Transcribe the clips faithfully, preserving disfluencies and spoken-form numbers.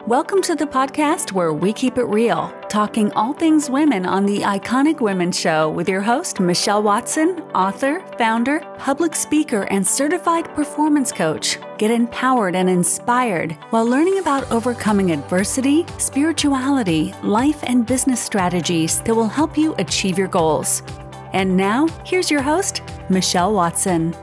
Welcome to the podcast where we keep it real, talking all things women on the Iconic Women Show with your host, Michelle Watson, author, founder, public speaker, and certified performance coach. Get empowered and inspired while learning about overcoming adversity, spirituality, life, and business strategies that will help you achieve your goals. And now, here's your host, Michelle Watson.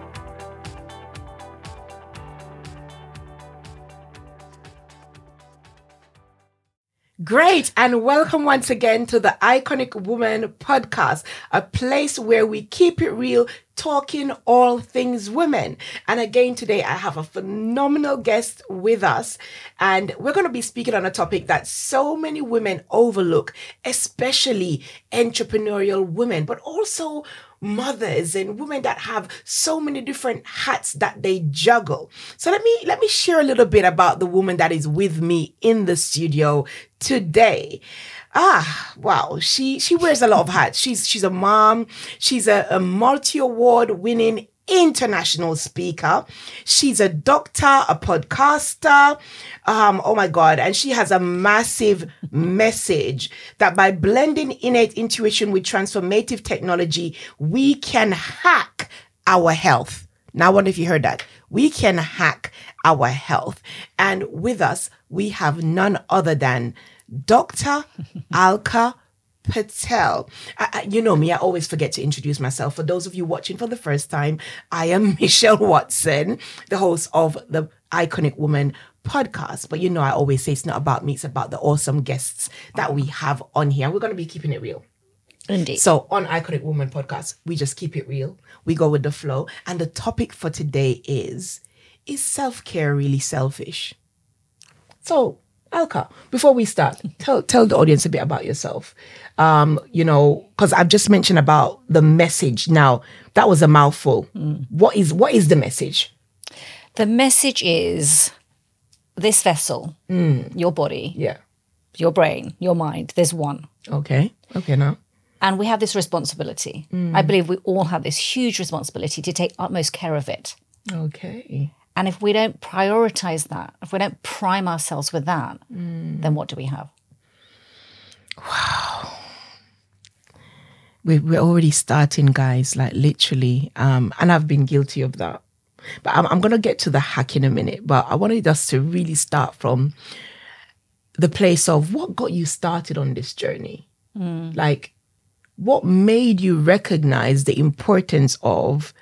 Great, and welcome once again to the Iconic Woman podcast, a place where we keep it real, talking all things women. And again, today I have a phenomenal guest with us, and we're going to be speaking on a topic that so many women overlook, especially entrepreneurial women, but also mothers and women that have so many different hats that they juggle. So let me let me share a little bit about the woman that is with me in the studio today. Ah, wow. She she wears a lot of hats. She's she's a mom. She's a, a multi-award winning international speaker. She's a doctor, a podcaster. Um, oh my God. And she has a massive message that by blending innate intuition with transformative technology, we can hack our health. Now, I wonder if you heard that. We can hack our health. And with us, we have none other than Doctor Alka Patel. I, I, you know me, I always forget to introduce myself. For those of you watching for the first time, I am Michelle Watson, the host of the Iconic Woman podcast. But you know, I always say it's not about me, it's about the awesome guests that we have on here. We're going to be keeping it real. Indeed. So on Iconic Woman podcast, we just keep it real. We go with the flow. And the topic for today is, is self-care really selfish? So Alka, before we start, tell tell the audience a bit about yourself. Um, you know, because I've just mentioned about the message. Now, that was a mouthful. Mm. What is what is the message? The message is this vessel, mm. your body, yeah, your brain, your mind. There's one. Okay. Okay. Now, and we have this responsibility. Mm. I believe we all have this huge responsibility to take utmost care of it. Okay. And if we don't prioritize that, if we don't prime ourselves with that, mm. then what do we have? Wow. We're, we're already starting, guys, like literally. Um, and I've been guilty of that. But I'm, I'm going to get to the hack in a minute. But I wanted us to really start from the place of what got you started on this journey. Mm. Like, what made you recognize the importance of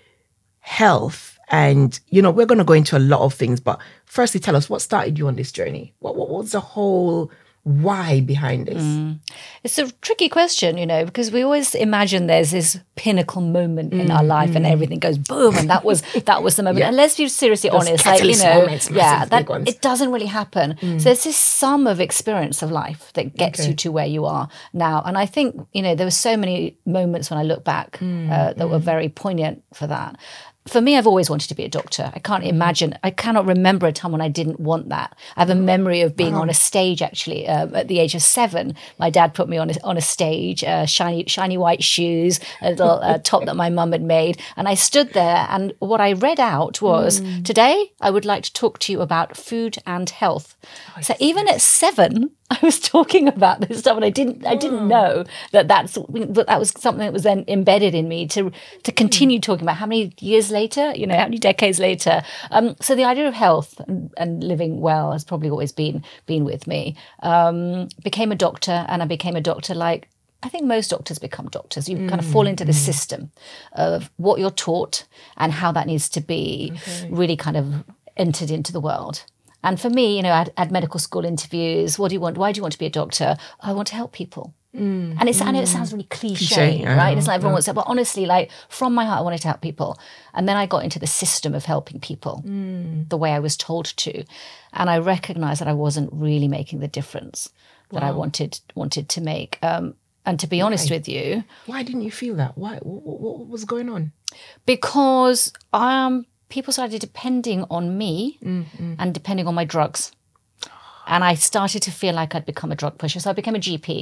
health? And, you know, we're going to go into a lot of things, but firstly, tell us what started you on this journey? What, what what's the whole why behind this? Mm. It's a tricky question, you know, because we always imagine there's this pinnacle moment mm, in our life mm. and everything goes boom, and that was that was the moment. Yeah. And let's be seriously Those honest, like, you know, moments, yeah, that it doesn't really happen. Mm. So it's this sum of experience of life that gets okay. you to where you are now. And I think, you know, there were so many moments when I look back mm, uh, that mm. were very poignant for that. For me, I've always wanted to be a doctor. I can't imagine, I cannot remember a time when I didn't want that. I have a memory of being wow. on a stage, actually, uh, at the age of seven. My dad put me on a, on a stage, uh, shiny shiny white shoes, a little uh, top that my mum had made. And I stood there, and what I read out was, mm. today, I would like to talk to you about food and health. Oh, so even at seven, I was talking about this stuff, and I didn't. I didn't know that that's that, that was something that was then embedded in me to to continue talking about. How many years later, you know, how many decades later? Um, so the idea of health and, and living well has probably always been been with me. Um, became a doctor, and I became a doctor like I think most doctors become doctors. You mm, kind of fall into the mm. system of what you're taught and how that needs to be okay. really kind of entered into the world. And for me, you know, I had, had medical school interviews. What do you want? Why do you want to be a doctor? I want to help people. Mm, and it's, mm. I know it sounds really cliche, cliche right? Know, it's like everyone yeah. wants to, but honestly, like from my heart, I wanted to help people. And then I got into the system of helping people mm. the way I was told to. And I recognized that I wasn't really making the difference that wow. I wanted wanted to make. Um, and to be Why? honest with you. Why didn't you feel that? Why? What, what, what was going on? Because um, people started depending on me mm-hmm. and depending on my drugs. And I started to feel like I'd become a drug pusher. So I became a G P.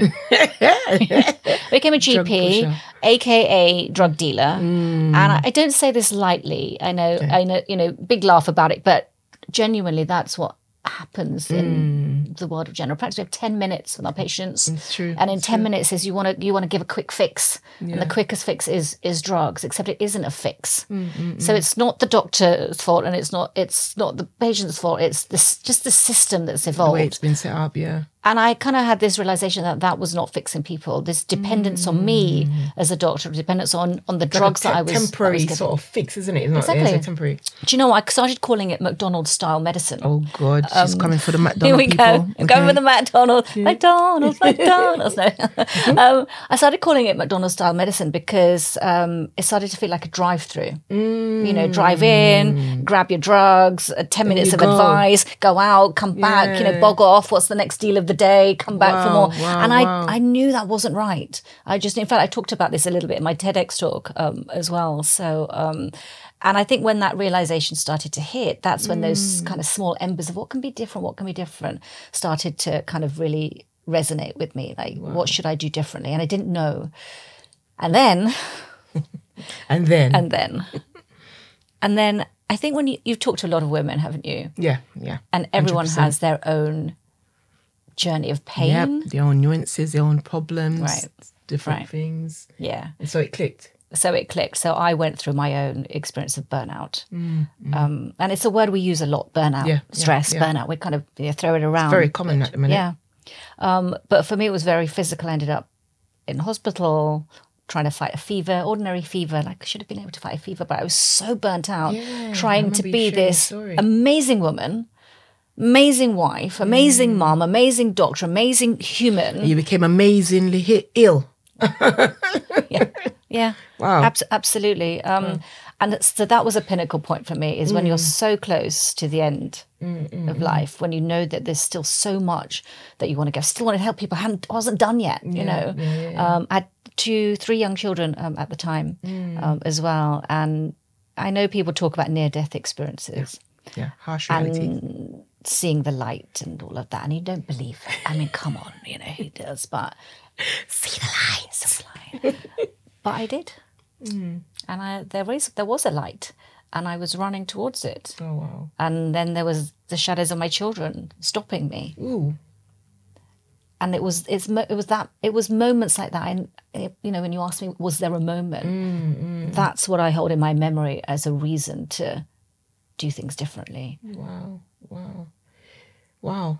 I became a G P, a k a drug dealer. Mm. And I, I don't say this lightly. I know, okay. I know, you know, big laugh about it, but genuinely that's what happens in mm. the world of general practice. We have ten minutes with our patients. It's true. And in it's ten true. minutes is you want to you want to give a quick fix. Yeah. And the quickest fix is is drugs, except it isn't a fix. Mm, mm, so mm. it's not the doctor's fault and it's not it's not the patient's fault. It's this just the system that's evolved. The way it's been set up, yeah. And I kind of had this realization that that was not fixing people. This dependence mm. on me as a doctor, dependence on, on the like drugs te- that I was temporary I was sort of fix, isn't it? It's not, exactly. It's a temporary. Do you know what? I started calling it McDonald's style medicine. Oh God, she's um, coming for the McDonald's here we people. Go. I'm okay. going for the McDonald's. Yeah. McDonald's, McDonald's. No. um, I started calling it McDonald's style medicine because um, it started to feel like a drive-through. Mm. You know, drive in, grab your drugs, uh, ten minutes of go. advice, go out, come back. Yeah. You know, bog off. What's the next deal of the day? Come back. For more. Wow, and I, wow. I knew that wasn't right. I just, in fact, I talked about this a little bit in my TEDx talk um, as well. So, um, and I think when that realization started to hit, that's when mm. those kind of small embers of what can be different, what can be different, started to kind of really resonate with me. Like, wow. what should I do differently? And I didn't know. And then, and then, and then, and then, I think when you, you've talked to a lot of women, haven't you? Yeah, yeah. And everyone one hundred percent has their own journey of pain. Yep, their own nuances, their own problems, right. different right. things. Yeah. And so it clicked. So it clicked. So I went through my own experience of burnout. Mm, mm. Um, and it's a word we use a lot, burnout, yeah, stress, yeah, yeah. burnout. We kind of you know, throw it around. It's very common at the minute. Yeah. Um, but for me, it was very physical. I ended up in hospital trying to fight a fever, ordinary fever. Like I should have been able to fight a fever, but I was so burnt out yeah, trying to be this amazing woman, amazing wife, amazing mm. mom, amazing doctor, amazing human. You became amazingly hit ill. yeah, yeah. Wow. Abs- absolutely. Um, wow. And so that was a pinnacle point for me, is mm. when you're so close to the end mm, mm, of life, when you know that there's still so much that you want to give. Still want to help people. I hadn't, I wasn't done yet, you yeah, know. Yeah, yeah, yeah. Um, I had two, three young children um, at the time mm. um, as well. And I know people talk about near-death experiences. Yeah, yeah. Harsh reality. And seeing the light and all of that. And you don't believe it. I mean, come on, you know, he does. But see the light. See the light. But I did. Mm. And I there was there was a light, and I was running towards it. Oh wow! And then there was the shadows of my children stopping me. Ooh. And it was it's it was that it was moments like that. And it, you know, when you ask me, was there a moment? Mm, mm. That's what I hold in my memory as a reason to do things differently. Wow! Wow! Wow!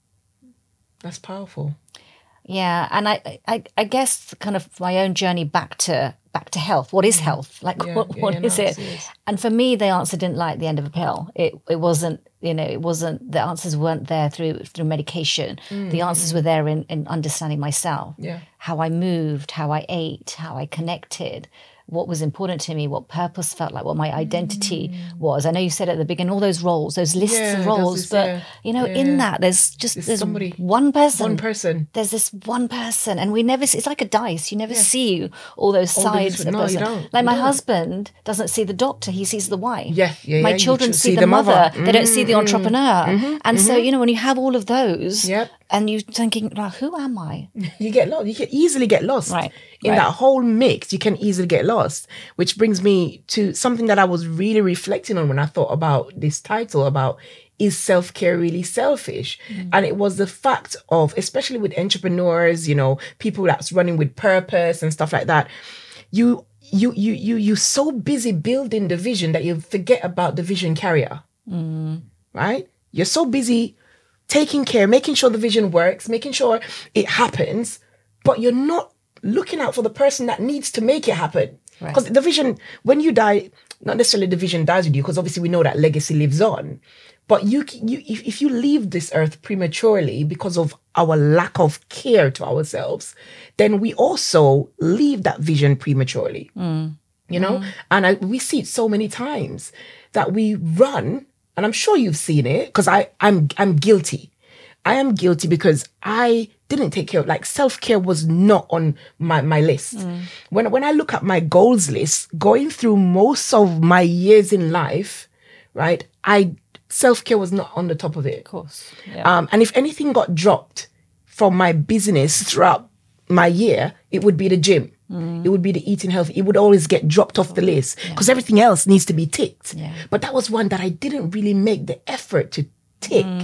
That's powerful. Yeah, and I, I, I guess kind of my own journey back to back to health. What is health? Like, yeah, what, yeah, what yeah, is no, it? it? And for me, the answer didn't lie at the end of a pill. It it wasn't, you know, it wasn't, the answers weren't there through through medication. Mm, the answers mm. were there in, in understanding myself, yeah. how I moved, how I ate, how I connected, what was important to me, what purpose felt like, what my identity mm. was. I know you said at the beginning, all those roles, those lists yeah, of roles, this, but, yeah, you know, yeah. in that, there's just there's there's somebody, one person. One person. There's this one person, and we never see, it's like a dice. You never yeah. see all those all sides those, of no, person. you don't. Like you my don't. husband doesn't see the doctor, he sees the wife. Yeah, yeah, my yeah. children see, see the, the mother, mother. they mm, don't see the entrepreneur. Mm-hmm, and mm-hmm. so, you know, when you have all of those, yep. and you're thinking, like, who am I? You get lost. You can easily get lost. Right. In right. that whole mix, you can easily get lost, which brings me to something that I was really reflecting on when I thought about this title about, is self-care really selfish? Mm. And it was the fact of, especially with entrepreneurs, you know, people that's running with purpose and stuff like that, you, you, you, you, you're so busy building the vision that you forget about the vision carrier, mm. right? You're so busy taking care, making sure the vision works, making sure it happens, but you're not looking out for the person that needs to make it happen. Because right. the vision, when you die, not necessarily the vision dies with you, because obviously we know that legacy lives on. But you, you, if, if you leave this earth prematurely because of our lack of care to ourselves, then we also leave that vision prematurely. Mm. You know, mm. and I, we see it so many times that we run, and I'm sure you've seen it, because I, I'm, I'm guilty. I am guilty because I didn't take care of, like, self-care was not on my, my list. Mm. When, when I look at my goals list, going through most of my years in life, right, I, self-care was not on the top of it. Of course. Yeah. Um, and if anything got dropped from my business throughout my year, it would be the gym. Mm. It would be the eating healthy. It would always get dropped off the list because yeah. everything else needs to be ticked. Yeah. But that was one that I didn't really make the effort to tick. Mm.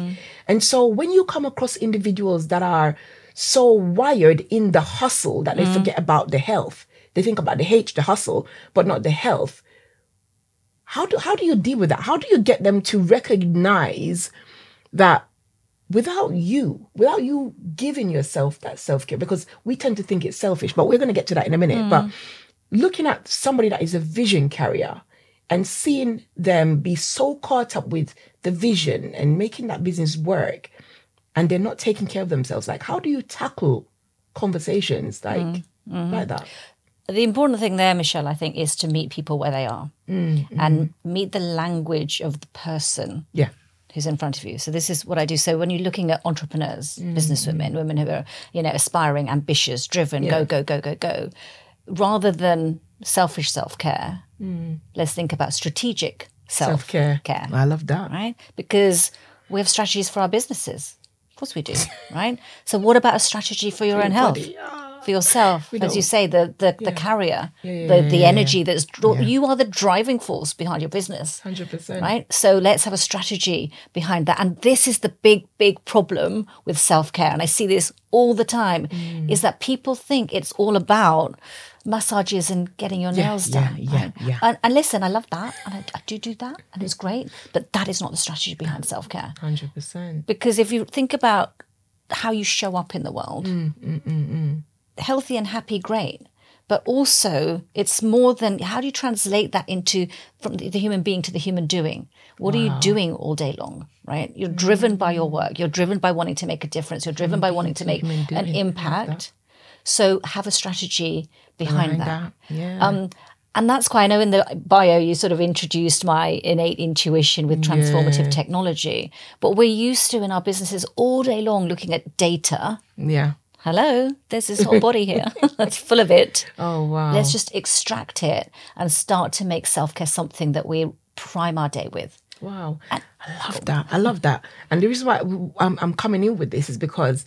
And so when you come across individuals that are so wired in the hustle that they mm. forget about the health, they think about the H, the hustle, but not the health. How do how do you deal with that? How do you get them to recognize that without you, without you giving yourself that self-care, because we tend to think it's selfish, but we're going to get to that in a minute. Mm. But looking at somebody that is a vision carrier and seeing them be so caught up with the vision and making that business work, and they're not taking care of themselves, like how do you tackle conversations like mm. mm-hmm. like that? The important thing there, Michelle, I think, is to meet people where they are mm-hmm. and meet the language of the person. Yeah. Who's in front of you. So this is what I do. So when you're looking at entrepreneurs, mm. businesswomen, women who are, you know, aspiring, ambitious, driven, yeah. go, go, go, go, go, rather than selfish self-care, mm. let's think about strategic self-care. Self-care. I love that. Right? Because we have strategies for our businesses. Of course we do, right? So what about a strategy for your for own your health? Oh. For yourself, as you say, the the, yeah. the carrier, yeah, yeah, the, the yeah, energy yeah. that's, dra- yeah. you are the driving force behind your business. one hundred percent. Right? So let's have a strategy behind that. And this is the big, big problem with self-care. And I see this all the time, mm. is that people think it's all about massages and getting your nails yeah, done. Yeah, right? yeah. And, and listen, I love that. And I, I do do that. And it's great. But that is not the strategy behind self-care. one hundred percent. Because if you think about how you show up in the world, mm, mm, mm, mm. healthy and happy, great. But also it's more than, how do you translate that into from the, the human being to the human doing? What wow. are you doing all day long, right? You're mm-hmm. driven by your work. You're driven by wanting to make a difference. You're driven by wanting to make an impact. So have a strategy behind, behind that. that. Yeah. Um, and that's why I know in the bio you sort of introduced my innate intuition with transformative yeah. technology. But we're used to in our businesses all day long looking at data. Yeah. Hello, there's this whole body here. It's full of it. Oh, wow. Let's just extract it and start to make self-care something that we prime our day with. Wow. And I love that. I love that. And the reason why I'm, I'm coming in with this is because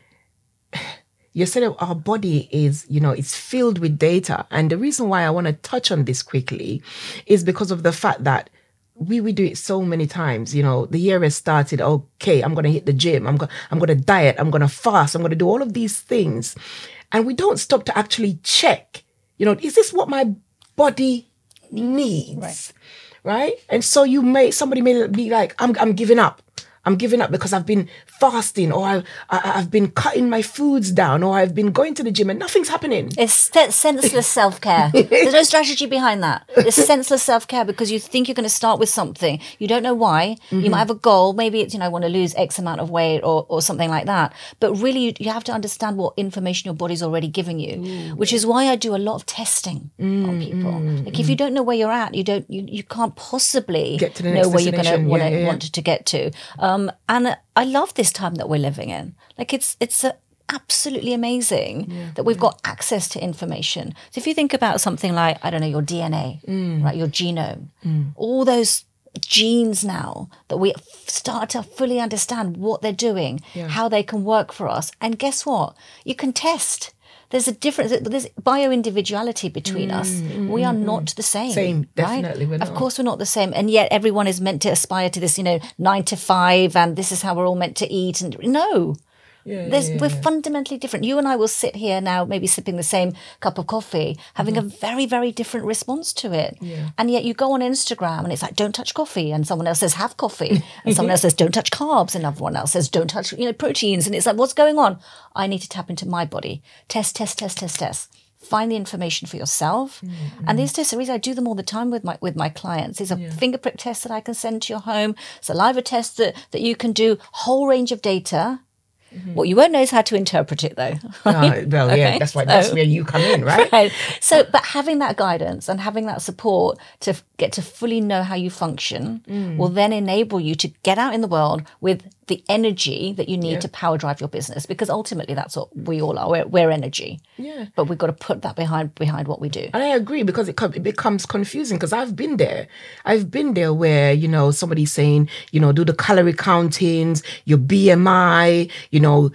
you said our body is, you know, it's filled with data. And the reason why I want to touch on this quickly is because of the fact that we we do it so many times. You know, the year has started. Okay, I'm going to hit the gym. I'm going I'm going to diet. I'm going to fast. I'm going to do all of these things. And we don't stop to actually check, you know, is this what my body needs? Right. Right. And so you may, somebody may be like, I'm I'm giving up. I'm giving up because I've been fasting, or I've, I've been cutting my foods down, or I've been going to the gym and nothing's happening. It's senseless self-care. There's no strategy behind that. It's senseless self-care because you think you're going to start with something. You don't know why. Mm-hmm. You might have a goal. Maybe it's, you know, I want to lose X amount of weight or, or something like that. But really, you, you have to understand what information your body's already giving you, Ooh. Which is why I do a lot of testing mm, on people. Mm, like mm. if you don't know where you're at, you don't, you, you can't possibly get to the know next where you're going to yeah, want yeah, yeah. want to get to. Um, Um, and I love this time that we're living in. Like it's it's a, absolutely amazing yeah, that we've yeah. got access to information. So if you think about something like, I don't know, your D N A, mm. right, your genome, mm. all those genes now that we start to fully understand what they're doing, yeah. how they can work for us. And guess what? You can test. There's a difference. There's bio-individuality between mm, us. Mm, we are mm, not the same. Same, definitely. Right? We're not. Of course, we're not the same. And yet, everyone is meant to aspire to this, you know, nine to five, and this is how we're all meant to eat. And no, yeah, There's, yeah, yeah, we're yeah. fundamentally different. You and I will sit here now, maybe sipping the same cup of coffee, having mm-hmm. a very, very different response to it. Yeah. And yet, you go on Instagram, and it's like, "Don't touch coffee," and someone else says, "Have coffee," and someone else says, "Don't touch carbs," and everyone else says, "Don't touch, you know, proteins." And it's like, what's going on? I need to tap into my body. Test, test, test, test, test. Find the information for yourself. Mm-hmm. And these tests, the reason I do them all the time with my with my clients, is a yeah. finger prick test that I can send to your home, saliva test that, that you can do, whole range of data. Mm-hmm. What you won't know is how to interpret it, though. Right? Uh, well, okay. yeah, that's why that's so, where you come in, right? right? So, but having that guidance and having that support to f- get to fully know how you function mm. will then enable you to get out in the world with the energy that you need yeah. to power drive your business, because ultimately that's what we all are. We're, we're energy. Yeah. But we've got to put that behind behind what we do. And I agree, because it, it becomes confusing, because I've been there. I've been there where, you know, somebody's saying, you know, do the calorie countings, your B M I, you know,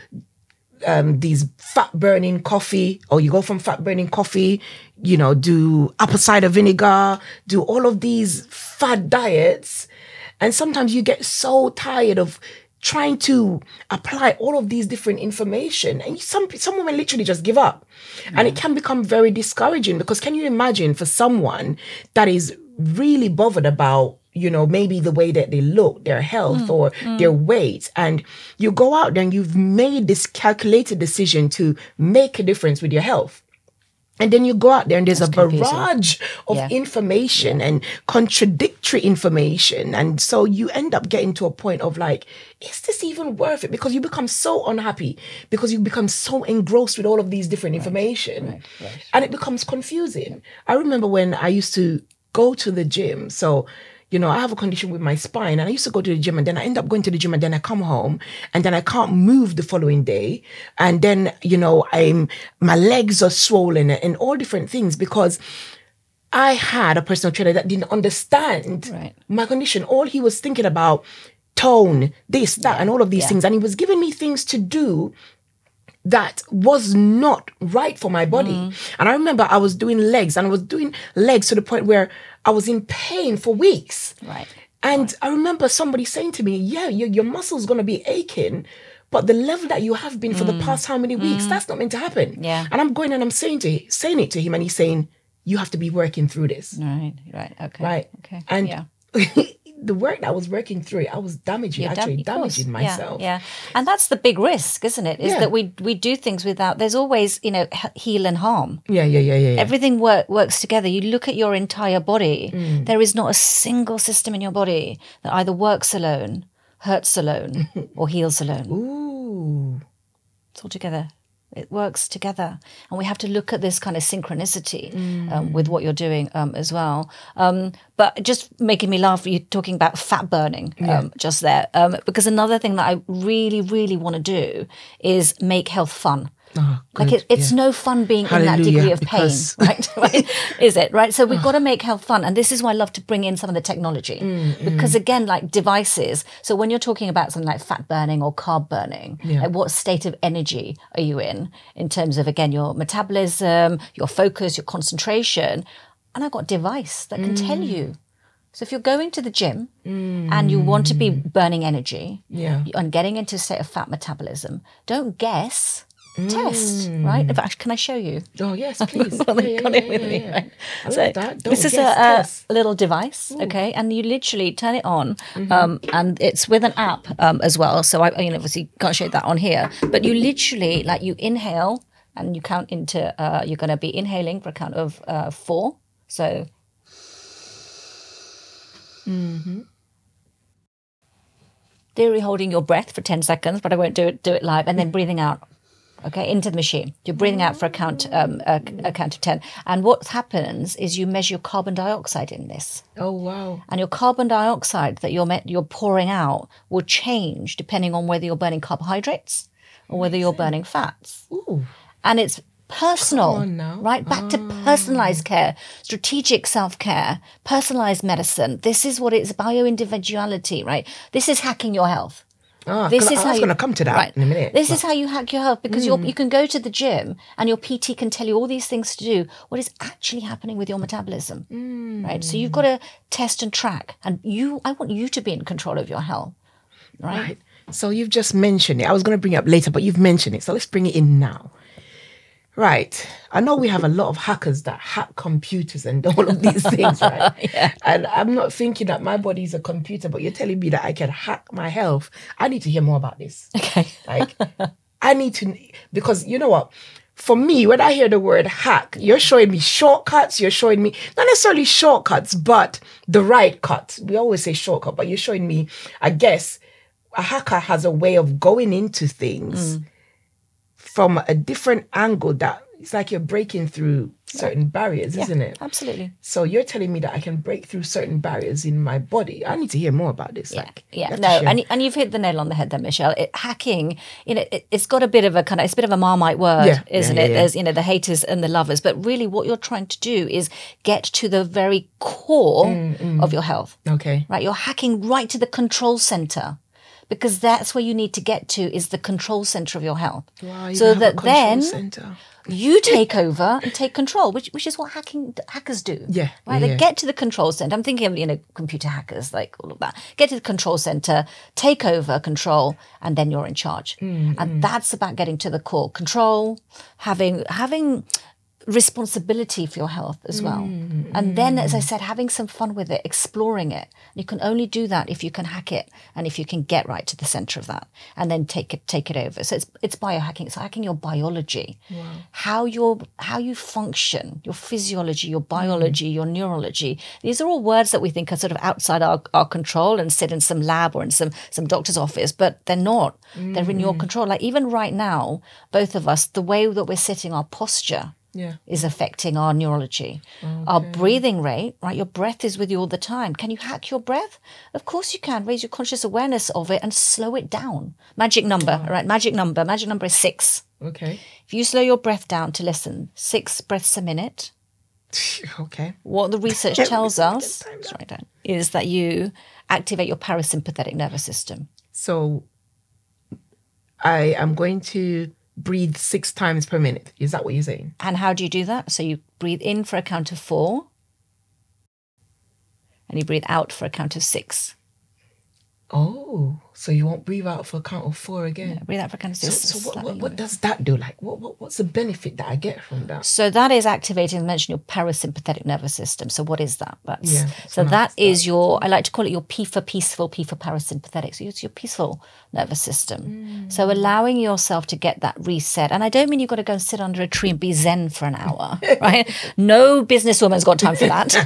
um, these fat burning coffee, or you go from fat burning coffee, you know, do apple cider vinegar, do all of these fad diets. And sometimes you get so tired of trying to apply all of these different information. And some, some women literally just give up. Mm. And it can become very discouraging, because can you imagine for someone that is really bothered about, you know, maybe the way that they look, their health mm, or mm. their weight. And you go out there and you've made this calculated decision to make a difference with your health. And then you go out there and there's That's a barrage of yeah. information yeah. and contradictory information. And so you end up getting to a point of like, is this even worth it? Because you become so unhappy, because you become so engrossed with all of these different right. information. Right. Right. And it becomes confusing. I remember when I used to go to the gym. So, you know, I have a condition with my spine, and I used to go to the gym, and then I end up going to the gym, and then I come home, and then I can't move the following day. And then, you know, I'm, my legs are swollen and all different things, because I had a personal trainer that didn't understand right. my condition. All he was thinking about tone, this, that, yeah. and all of these yeah. things. And he was giving me things to do that was not right for my body. Mm. And I remember I was doing legs, and I was doing legs to the point where I was in pain for weeks. Right. And right. I remember somebody saying to me, yeah, your, your muscle's going to be aching, but the level that you have been for mm. the past how many weeks, mm. that's not meant to happen. Yeah. And I'm going and I'm saying to saying it to him, and he's saying, you have to be working through this. Right, right, okay. Right. Okay. And yeah. the work that I was working through, I was damaging, You're actually dam- damaging myself. Yeah, yeah, and that's the big risk, isn't it? Is yeah. that we we do things without, there's always, you know, heal and harm. Yeah, yeah, yeah, yeah. yeah. Everything work, works together. You look at your entire body, mm. there is not a single system in your body that either works alone, hurts alone, or heals alone. Ooh. It's all together. It works together. And we have to look at this kind of synchronicity mm. um, with what you're doing um, as well. Um, but just making me laugh, you're talking about fat burning um, yeah. just there. Um, because another thing that I really, really want to do is make health fun. Oh, like it, it's yeah. no fun being Hallelujah, in that degree of because... pain, right? right? Is it, right? So we've got to make health fun. And this is why I love to bring in some of the technology. Mm, because mm. again, like devices, so when you're talking about something like fat burning or carb burning, yeah. like what state of energy are you in, in terms of, again, your metabolism, your focus, your concentration? And I've got a device that can mm. tell you. So if you're going to the gym mm. and you want to be burning energy yeah. and getting into a state of fat metabolism, don't guess. Test, mm. right? In fact, can I show you? Oh, yes, please. Got yeah, yeah, it yeah, with yeah, me, yeah. right? I So love that. Don't this is guess, a, a little device, Ooh. okay? And you literally turn it on, mm-hmm. um, and it's with an app um, as well. So I, you know, obviously can't show that on here, but you literally, like, you inhale and you count into, uh, you're going to be inhaling for a count of uh, four. So. Mm-hmm. Literally holding your breath for ten seconds, but I won't do it, do it live, and then breathing out. Okay, into the machine. You're breathing out for a count, um, a, a count of ten. And what happens is you measure your carbon dioxide in this. Oh, wow. And your carbon dioxide that you're you're pouring out will change depending on whether you're burning carbohydrates or whether you're burning fats. Ooh. And it's personal, right? Back oh. to personalized care, strategic self-care, personalized medicine. This is what it's bio-individuality, right? This is hacking your health. Oh, this is I was going to come to that right. in a minute. This but... is how you hack your health, because mm. you're, you can go to the gym and your P T can tell you all these things to do. What is actually happening with your metabolism, mm. right? So you've got to test and track, and you. I want you to be in control of your health, right? Right. So you've just mentioned it. I was going to bring it up later, but you've mentioned it. So let's bring it in now. Right. I know we have a lot of hackers that hack computers and all of these things, right? yeah. And I'm not thinking that my body is a computer, but you're telling me that I can hack my health. I need to hear more about this. Okay. Like, I need to, because you know what? For me, when I hear the word hack, you're showing me shortcuts. You're showing me, not necessarily shortcuts, but the right cut. We always say shortcut, but you're showing me, I guess, a hacker has a way of going into things mm. from a different angle that it's like you're breaking through certain yeah. barriers, yeah, isn't it? Absolutely. So you're telling me that I can break through certain barriers in my body. I need to hear more about this. Yeah, like, yeah. No, and, and you've hit the nail on the head there, Michelle. It, hacking, you know, it, it's got a bit of a kind of, it's a bit of a Marmite word, yeah, isn't yeah, yeah, it? yeah. There's, you know, the haters and the lovers. But really what you're trying to do is get to the very core mm, mm. of your health. Okay. Right? You're hacking right to the control center. because that's where you need to get to, is the control center of your health. Wow, you so have that a control then center. You take over and take control, which which is what hacking hackers do. Yeah, right. Yeah, they yeah. get to the control center. I'm thinking of, you know, computer hackers, like all of that. Get to the control center, take over control, and then you're in charge. Mm, and mm. that's about getting to the core. Control, having having responsibility for your health as well. Mm, and then, as I said, having some fun with it, exploring it. You can only do that if you can hack it and if you can get right to the center of that and then take it take it over. So it's it's biohacking. It's hacking your biology. Wow. How your how you function, your physiology, your biology, mm. your neurology. These are all words that we think are sort of outside our, our control and sit in some lab or in some some doctor's office, but they're not. Mm. They're in your control. Like even right now, both of us, the way that we're sitting, our posture Yeah. is affecting our neurology. Okay. Our breathing rate, right? Your breath is with you all the time. Can you hack your breath? Of course you can. Raise your conscious awareness of it and slow it down. Magic number, wow. right? Magic number. Magic number is six. Okay. If you slow your breath down to listen, six breaths a minute. Okay. What the research tells us sorry, Dan, is that you activate your parasympathetic nervous system. So I am going to breathe six times per minute. Is that what you're saying? And how do you do that? So you breathe in for a count of four and you breathe out for a count of six. Oh, so you won't breathe out for a count of four again? Yeah, breathe out for a count of six. So, so what, what, what does that do? Like, what, what what's the benefit that I get from that? So that is activating, I mentioned, your parasympathetic nervous system. So what is that? That's, yeah, so that is that. your, I like to call it your P for peaceful, P for parasympathetic. So it's your peaceful nervous system. Mm. So allowing yourself to get that reset. And I don't mean you've got to go and sit under a tree and be zen for an hour, right? No businesswoman's got time for that.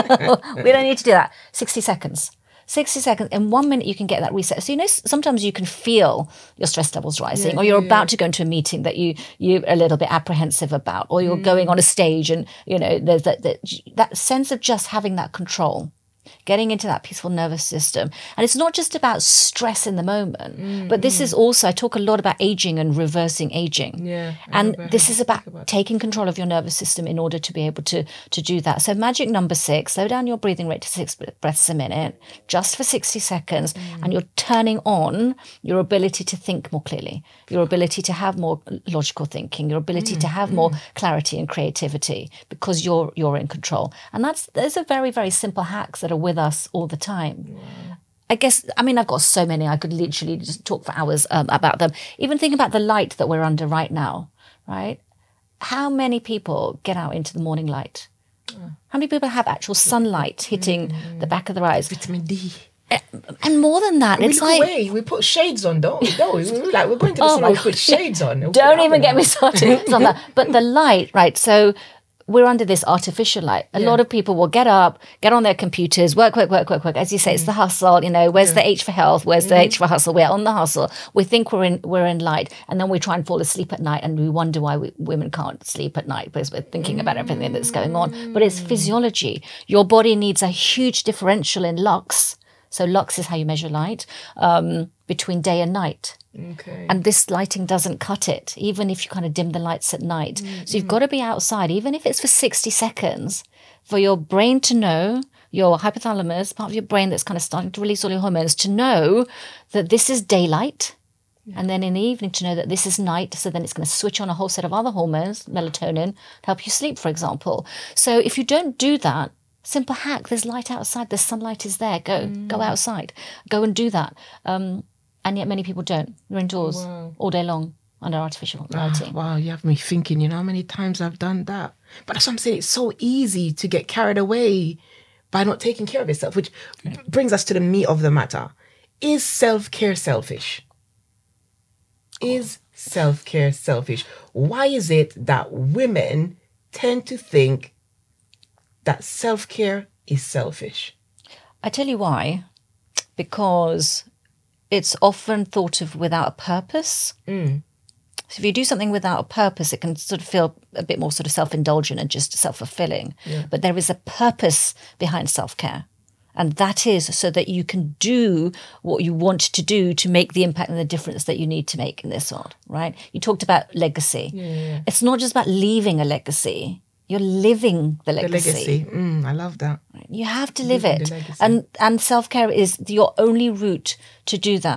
We don't need to do that. sixty seconds. sixty seconds. In one minute, you can get that reset. So, you know, sometimes you can feel your stress levels rising, yeah, or you're yeah, about yeah. to go into a meeting that you, you're a little bit apprehensive about, or you're mm. going on a stage and, you know, there's that, that, that sense of just having that control, getting into that peaceful nervous system. And it's not just about stress in the moment, mm, but this mm. is also, I talk a lot about aging and reversing aging. Yeah, and this is about, about taking control of your nervous system in order to be able to, to do that. So magic number six, slow down your breathing rate to six breaths a minute, just for sixty seconds. Mm. And you're turning on your ability to think more clearly, your ability to have more logical thinking, your ability mm, to have mm. more clarity and creativity because you're you're in control. And that's, those are very, very simple hacks that are with us all the time. Wow. I guess, I mean, I've got so many, I could literally just talk for hours um, about them. Even think about the light that we're under right now, right? How many people get out into the morning light? Oh. How many people have actual sunlight hitting mm. the back of their eyes? Vitamin D. And more than that, we it's look like... away. We put shades on, don't we? Don't we? We're like, we're going to the oh sun, we put shades on. We'll don't even get me started on that. But the light, right, so... we're under this artificial light. A yeah. lot of people will get up, get on their computers, work, work, work, work, work. As you say, mm. it's the hustle. You know, where's yeah. the H for health? Where's mm. the H for hustle? We're on the hustle. We think we're in we're in light, and then we try and fall asleep at night, and we wonder why we, women can't sleep at night because we're thinking mm. about everything that's going on. But it's physiology. Your body needs a huge differential in lux. So lux is how you measure light um, between day and night. Okay. And this lighting doesn't cut it, even if you kind of dim the lights at night. Mm-hmm. So you've got to be outside, even if it's for sixty seconds, for your brain to know, your hypothalamus, part of your brain that's kind of starting to release all your hormones, to know that this is daylight. Yeah. And then in the evening to know that this is night. So then it's going to switch on a whole set of other hormones, melatonin, to help you sleep, for example. So if you don't do that, simple hack, there's light outside, the sunlight is there. Go, mm. go outside, go and do that. Um, And yet many people don't. They're indoors wow. all day long under artificial lighting. Wow, wow, you have me thinking, you know how many times I've done that. But that's what I'm saying, it's so easy to get carried away by not taking care of yourself, which yeah. brings us to the meat of the matter. Is self-care selfish? Cool. Is self-care selfish? Why is it that women tend to think that self-care is selfish? I tell you why. Because... it's often thought of without a purpose. Mm. So if you do something without a purpose, it can sort of feel a bit more sort of self-indulgent and just self-fulfilling. Yeah. But there is a purpose behind self-care. And that is so that you can do what you want to do to make the impact and the difference that you need to make in this world, right? You talked about legacy. Yeah, yeah, yeah. It's not just about leaving a legacy. You're living the legacy. The legacy. Mm, I love that. You have to live it. And and self-care is your only route to do that.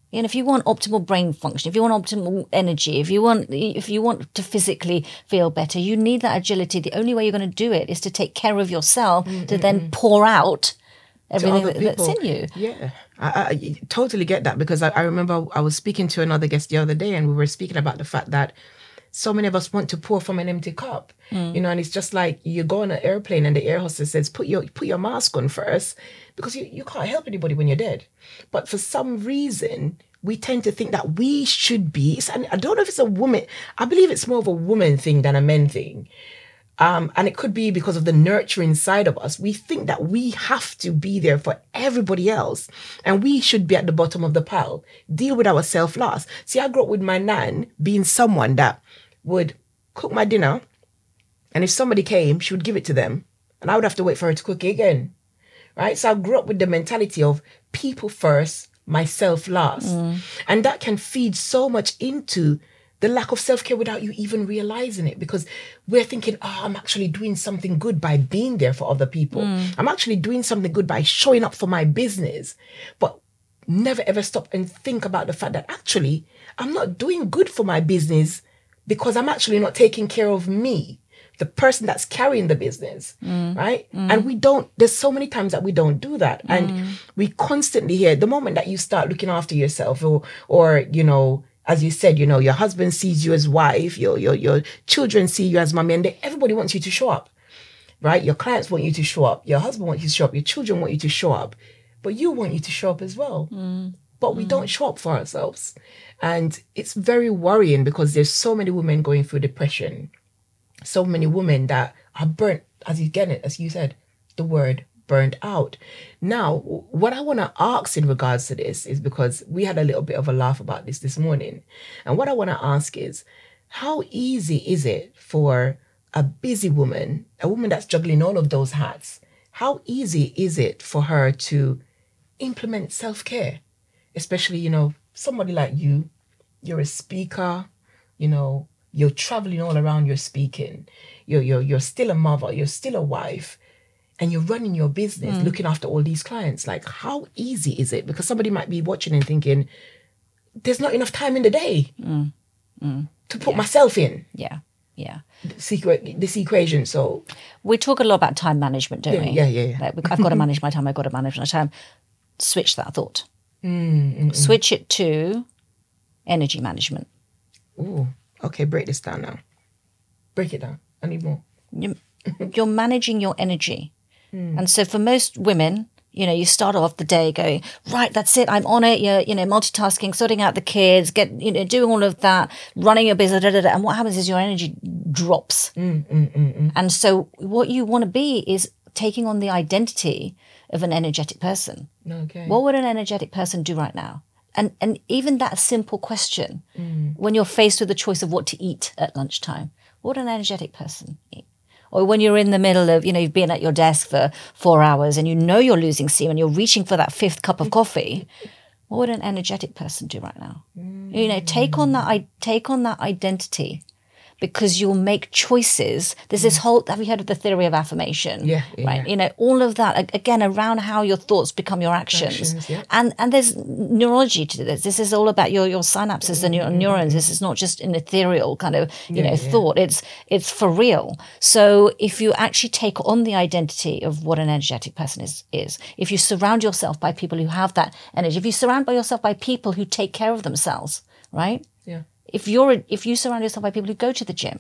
And if you want optimal brain function, if you want optimal energy, if you want if you want to physically feel better, you need that agility. The only way you're going to do it is to take care of yourself, mm-hmm. to then pour out everything that, that's in you. Yeah, I, I totally get that, because I, I remember I was speaking to another guest the other day, and we were speaking about the fact that so many of us want to pour from an empty cup, mm. you know, and it's just like you go on an airplane and the air hostess says, put your put your mask on first, because you, you can't help anybody when you're dead. But for some reason, we tend to think that we should be, and I don't know if it's a woman, I believe it's more of a woman thing than a men thing. Um, and it could be because of the nurturing side of us. We think that we have to be there for everybody else, and we should be at the bottom of the pile, deal with ourselves last. See, I grew up with my nan being someone that would cook my dinner, and if somebody came, she would give it to them, and I would have to wait for her to cook it again, right? So I grew up with the mentality of people first, myself last. Mm. And that can feed so much into the lack of self-care without you even realizing it, because we're thinking, oh, I'm actually doing something good by being there for other people. Mm. I'm actually doing something good by showing up for my business. But never ever stop and think about the fact that actually I'm not doing good for my business because I'm actually not taking care of me, the person that's carrying the business, mm. right? Mm. And we don't, there's so many times that we don't do that. Mm. And we constantly hear, the moment that you start looking after yourself, or, or, you know, as you said, you know, your husband sees you as wife, your, your, your children see you as mommy, and they, everybody wants you to show up, right? Your clients want you to show up. Your husband wants you to show up. Your children want you to show up, but you want you to show up as well. Mm. But we mm. don't show up for ourselves. And it's very worrying, because there's so many women going through depression. So many women that are burnt, as you get it, as you said, the word burnt out. Now, what I want to ask in regards to this is, because we had a little bit of a laugh about this this morning. And what I want to ask is, how easy is it for a busy woman, a woman that's juggling all of those hats, how easy is it for her to implement self-care? Especially, you know, somebody like you, you're a speaker, you know, you're traveling all around, you're speaking, you're, you're, you're still a mother, you're still a wife, and you're running your business, mm. looking after all these clients. Like, how easy is it? Because somebody might be watching and thinking, there's not enough time in the day mm. Mm. to put yeah. myself in. Yeah, yeah. Secret, this equation, so. We talk a lot about time management, don't yeah, we? Yeah, yeah, yeah. Like, I've got to manage my time, I've got to manage my time. Switch that thought. Mm, mm, Switch it to energy management. Ooh, okay, break this down now. Break it down. I need more. You're, you're managing your energy. Mm. And so for most women, you know, you start off the day going, right, that's it, I'm on it. You're, you know, multitasking, sorting out the kids, get, you know, doing all of that, running your business, da, da, da. And what happens is your energy drops. Mm, mm, mm, mm. And so what you want to be is taking on the identity of an energetic person. Okay. What would an energetic person do right now? And and even that simple question, mm. when you're faced with the choice of what to eat at lunchtime, what would an energetic person eat? Or when you're in the middle of, you know, you've been at your desk for four hours and you know you're losing steam and you're reaching for that fifth cup of coffee, what would an energetic person do right now? Mm. You know, take on that, take on that identity. Because you'll make choices. There's this whole, have you heard of the theory of affirmation? Yeah, yeah. Right. You know, all of that, again, around how your thoughts become your actions. actions yeah. And and there's neurology to this. This is all about your, your synapses and your neurons. This is not just an ethereal kind of, you yeah, know, yeah. thought. It's it's for real. So if you actually take on the identity of what an energetic person is, is, if you surround yourself by people who have that energy, if you surround by yourself by people who take care of themselves, right? Yeah. If you're if you surround yourself by people who go to the gym,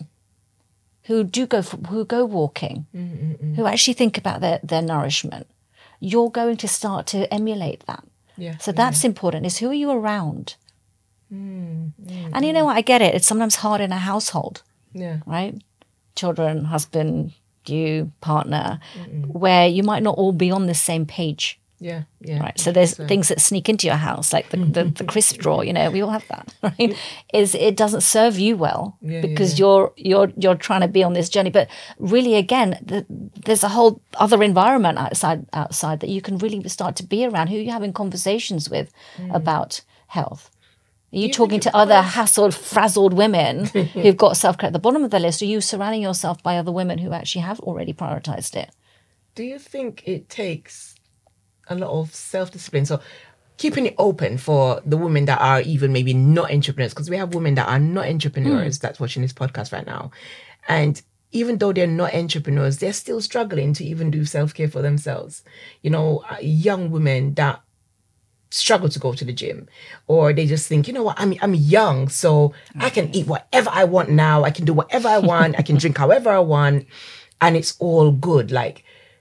who do go for, who go walking, mm-mm-mm. who actually think about their, their nourishment, you're going to start to emulate that. Yeah. So that's yeah. important. Is who are you around? Mm-mm-mm. And you know what? I get it. It's sometimes hard in a household. Yeah. Right? Children, husband, you, partner, Mm-mm. where you might not all be on the same page. Yeah, yeah. Right. So there's so. things that sneak into your house, like the, the, the crisp drawer, you know, we all have that, right? Is it doesn't serve you well yeah, because yeah, yeah. you're you're you're trying to be on this journey. But really, again, the, there's a whole other environment outside outside that you can really start to be around. Who are you having conversations with mm. about health? Are you, you talking to other hassled, frazzled women who've got self-care at the bottom of the list? Or are you surrounding yourself by other women who actually have already prioritized it? Do you think it takes a lot of self-discipline? So keeping it open for the women that are even maybe not entrepreneurs, because we have women that are not entrepreneurs mm. that's watching this podcast right now. And even though they're not entrepreneurs, they're still struggling to even do self-care for themselves. You know, young women that struggle to go to the gym, or they just think, you know what, I'm I'm young, so I can eat whatever I want now. I can do whatever I want. I can drink however I want, and it's all good. Like,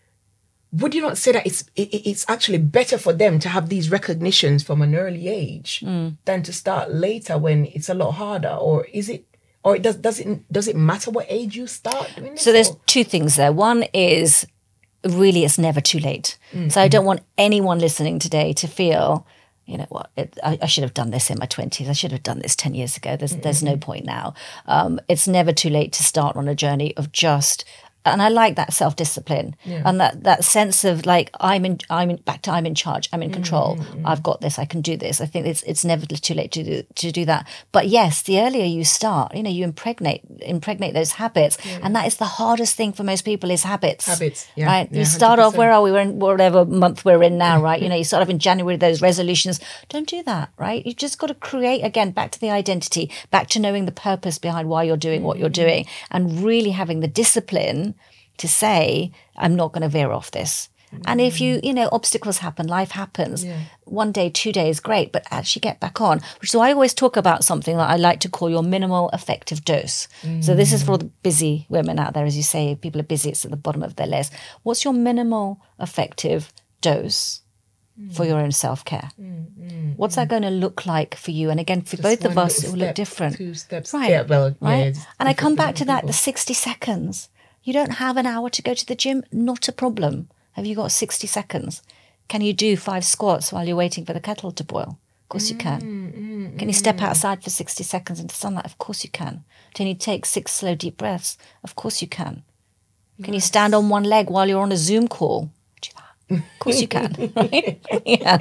would you not say that it's it, it's actually better for them to have these recognitions from an early age mm. than to start later when it's a lot harder? Or is it, or it does does it does it matter what age you start doing this? So there's or? two things there. One is really it's never too late. Mm-hmm. So I don't want anyone listening today to feel, you know what, it, I, I should have done this in my twenties. I should have done this ten years ago. There's mm-hmm. there's no point now. Um, it's never too late to start on a journey of just, and I like that self-discipline yeah. and that, that sense of like, I'm in, I'm in, back to I'm in charge, I'm in control, mm-hmm. I've got this, I can do this. I think it's it's never too late to do, to do that. But yes, the earlier you start, you know, you impregnate impregnate those habits. Yeah. And that is the hardest thing for most people is habits. Habits, yeah. Right? Yeah, you start one hundred percent. off, where are we? We're in whatever month we're in now, right? You know, you start off in January, those resolutions. Don't do that, right? You've just got to create, again, back to the identity, back to knowing the purpose behind why you're doing mm-hmm. what you're doing, and really having the discipline to say, I'm not going to veer off this. Mm. And if you, you know, obstacles happen, life happens, yeah. one day, two days, great, but actually get back on. Which so I always talk about something that I like to call your minimal effective dose. Mm. So this is for the busy women out there, as you say, people are busy, it's at the bottom of their list. What's your minimal effective dose mm. for your own self-care? Mm, mm, What's mm. that going to look like for you? And again, for Just both of us, it will step, look different. Two steps. Right. Yeah, well, right? Yeah, and I come back to that, the sixty seconds. You don't have an hour to go to the gym? Not a problem. Have you got sixty seconds? Can you do five squats while you're waiting for the kettle to boil? Of course you can. Mm, mm, can you step outside for sixty seconds into sunlight? Of course you can. Can you take six slow deep breaths? Of course you can. Can yes. you stand on one leg while you're on a Zoom call? Do that. Of course you can. Right? Yeah.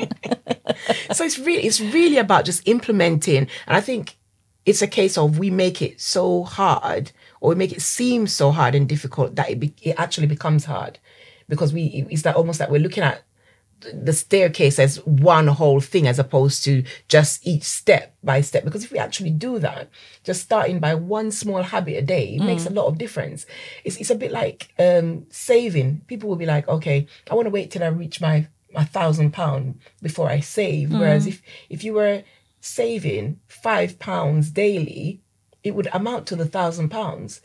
So it's really, it's really about just implementing. And I think it's a case of we make it so hard, or we make it seem so hard and difficult that it be, it actually becomes hard, because we it's that almost like we're looking at the staircase as one whole thing as opposed to just each step by step. Because if we actually do that, just starting by one small habit a day, it mm. makes a lot of difference. It's it's a bit like um, saving. People will be like, okay, I want to wait till I reach my my thousand pound before I save. Mm. Whereas if if you were saving five pounds daily, it would amount to the thousand pounds.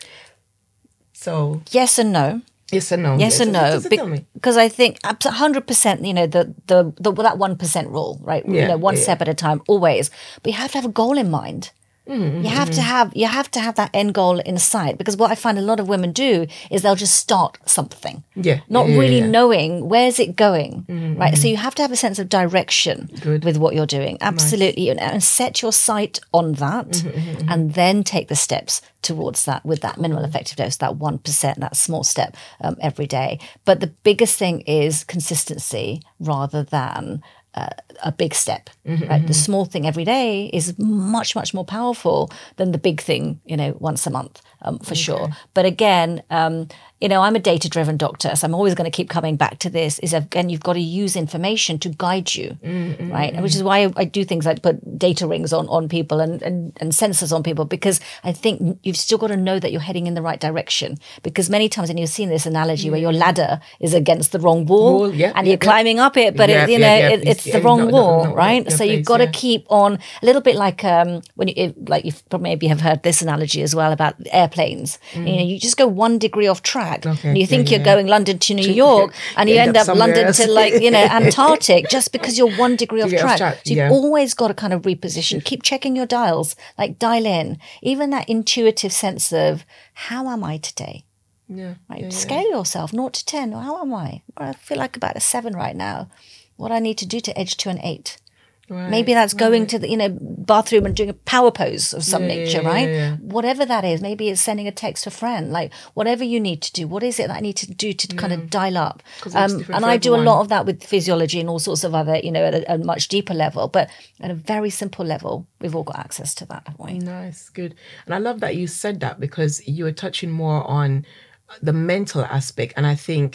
So yes and no. Yes and no. Yes yeah, and just, no. just Be- because I think one hundred percent, you know, the the, the that one percent rule, right? Yeah, you know, one yeah. step at a time, always. But you have to have a goal in mind. Mm-hmm. You have to have you have to have that end goal in sight, because what I find a lot of women do is they'll just start something, yeah, not yeah, really yeah, yeah. knowing where's it going, mm-hmm. right? So you have to have a sense of direction Good. with what you're doing, absolutely, nice. and set your sight on that, mm-hmm, mm-hmm. and then take the steps towards that with that minimal effective dose, that one percent, that small step um, every day. But the biggest thing is consistency rather than Uh, a big step, mm-hmm, right? Mm-hmm. The small thing every day is much, much more powerful than the big thing, you know, once a month, um, for okay. sure. But again, um, you know, I'm a data-driven doctor, so I'm always going to keep coming back to this, is again, you've got to use information to guide you, mm-hmm, right? Mm-hmm. Which is why I, I do things like put data rings on, on people and, and, and sensors on people, because I think you've still got to know that you're heading in the right direction. Because many times, and you've seen this analogy mm-hmm. where your ladder is against the wrong wall, wall yeah, and yeah, you're yeah. climbing up it, but yeah, it, you yeah, know, yeah, it, it's yeah, the wrong no, wall, no, no, right? no, So place, you've got yeah. to keep on, a little bit like um, when you, it, like you've probably maybe have heard this analogy as well about airplanes. Mm. You know, you just go one degree off track, okay, and you think yeah, you're yeah. going London to New York, and you end, end up, up London else. to like, you know, Antarctic, just because you're one degree off track. track. So you've yeah. always got to kind of reposition. Keep checking your dials, like dial in. Even that intuitive sense of, how am I today? Yeah. Right. Yeah, Scale yeah. yourself, naught to ten. How am I? I feel like about a seven right now. What do I need to do to edge to an eight? Right, maybe that's right. going to the, you know, bathroom and doing a power pose of some yeah, nature, yeah, right? Yeah, yeah. Whatever that is, maybe it's sending a text to a friend, like whatever you need to do. What is it that I need to do to yeah. kind of dial up? Um, and I do a lot of that with physiology and all sorts of other, you know, at a, a much deeper level. But at a very simple level, we've all got access to that, haven't we? Nice, good. And I love that you said that, because you were touching more on the mental aspect. And I think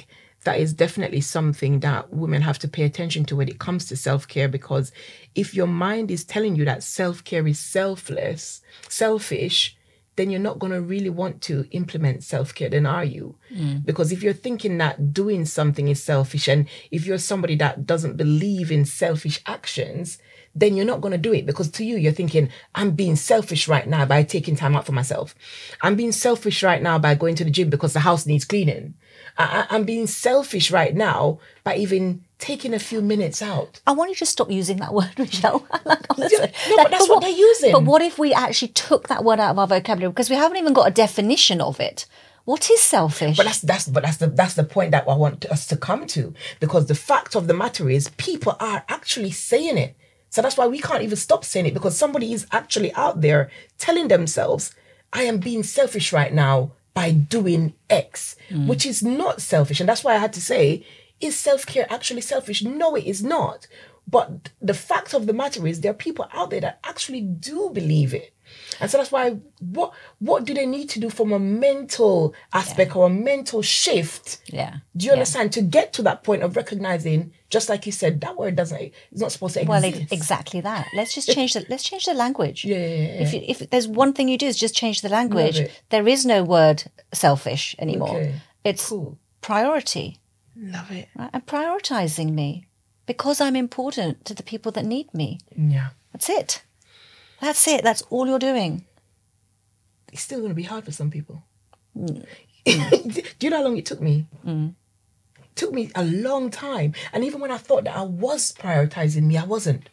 that is definitely something that women have to pay attention to when it comes to self-care, because if your mind is telling you that self-care is selfless, selfish, then you're not going to really want to implement self-care, then are you? Mm. Because if you're thinking that doing something is selfish, and if you're somebody that doesn't believe in selfish actions, then you're not going to do it, because to you, you're thinking, I'm being selfish right now by taking time out for myself. I'm being selfish right now by going to the gym because the house needs cleaning. I, I'm being selfish right now by even taking a few minutes out. I want you to stop using that word, Michelle. like, honestly. Yeah, no, but that's but what, what they're using. But what if we actually took that word out of our vocabulary? Because we haven't even got a definition of it. What is selfish? But that's that's but that's the that's the point that I want us to come to. Because the fact of the matter is, people are actually saying it. So that's why we can't even stop saying it, because somebody is actually out there telling themselves, I am being selfish right now by doing X, mm. which is not selfish. And that's why I had to say, is self-care actually selfish? No, it is not. But the fact of the matter is, there are people out there that actually do believe it. And so that's why, what what do they need to do from a mental aspect yeah. or a mental shift? Yeah. Do you understand? Yeah. To get to that point of recognizing, just like you said, that word doesn't, it's not supposed to exist. Well, exactly that. Let's just change the, let's change the language. Yeah, yeah, yeah. If, you, if there's one thing you do is just change the language, there is no word selfish anymore. Okay. It's cool. Priority. Love it. Right? And prioritizing me because I'm important to the people that need me. Yeah. That's it. That's it. That's all you're doing. It's still going to be hard for some people. Mm. Do you know how long it took me? Mm. It took me a long time. And even when I thought that I was prioritizing me, I wasn't.